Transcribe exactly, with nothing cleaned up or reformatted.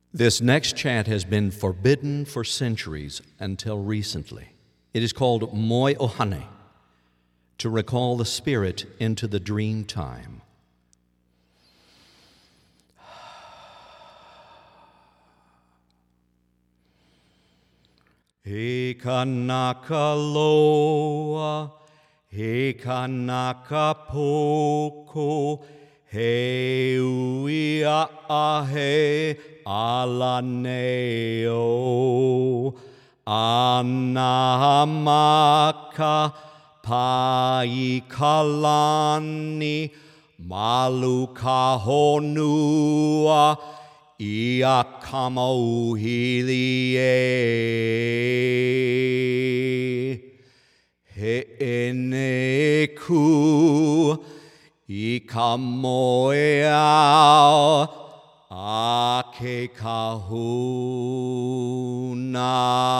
This next chant has been forbidden for centuries until recently. It is called Moi Ohane, to recall the spirit into the dream time. He kanaka loa, he kanaka poko, he uia ahe alaneo, anahamaka pai kalani, maluka honua, ia kamauhilie. He eneku i ka moeao a ke kahuna.